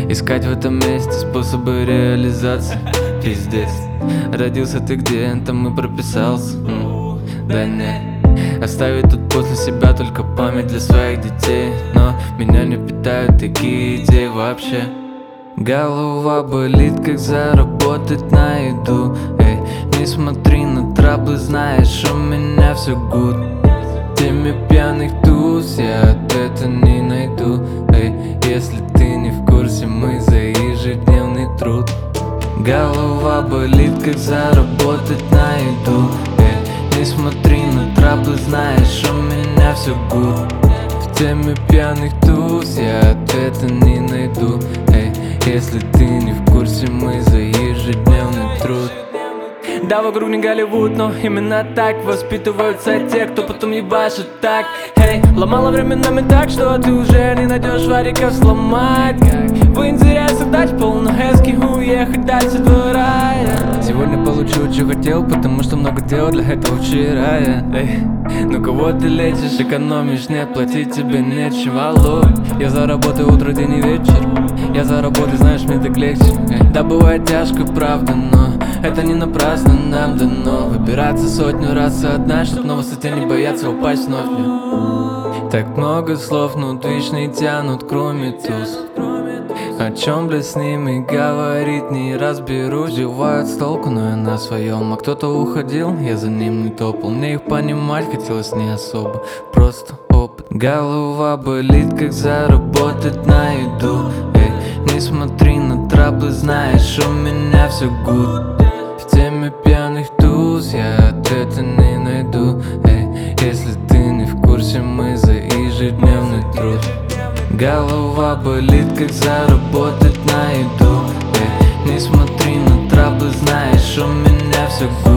Искать в этом месте способы реализации. Пиздец. Родился ты где, там и прописался. Да нет. Оставить тут после себя только память для своих детей. Но меня не питают такие идеи вообще. Голова болит, как заработать на еду. Эй, не смотри на траблы, знаешь, у меня все гуд. Теме пьяных туз я ответа не найду. Эй, если ты не в курсе, мы за ежедневный труд. Голова болит, как заработать на еду. Эй, не смотри на траблы, знаешь, у меня все гуд. В теме пьяных туз я ответа не найду. Эй, если ты не в курсе, мы за ежедневный труд. Да, вокруг не Голливуд, но именно так воспитываются те, кто потом ебашит так. Эй, ломала временами так, что ты уже не найдешь вариков сломать. В интересах дать полную эски, уехать дальше двора. Сегодня получу, что хотел, потому что много дел для этого вчера. Эй, ну кого ты лечишь, экономишь, нет, платить тебе нечего, алло. Я заработаю утро, день и вечер. Я заработаю, знаешь, мне так легче. Да, бывает тяжко, правда, но это не напрасно нам дано. Выбираться сотню раз одна, чтоб на высоте не бояться упасть вновь. Так много слов, но Twitch не тянут, кроме туз. О чем, блядь, с ними говорить не разберусь. Сбивают с толку, но я на своем. А кто-то уходил, я за ним не топал. Мне их понимать хотелось не особо, просто опыт. Голова болит, как заработать на еду. Эй, не смотри на траблы, знаешь, у меня все гуд. В теме пьяных туз я ответа не найду. Эй, если ты не в курсе, мы за ежедневный труд. Голова болит, как заработать на еду. Эй, не смотри на траблы, знаешь, у меня все гуд.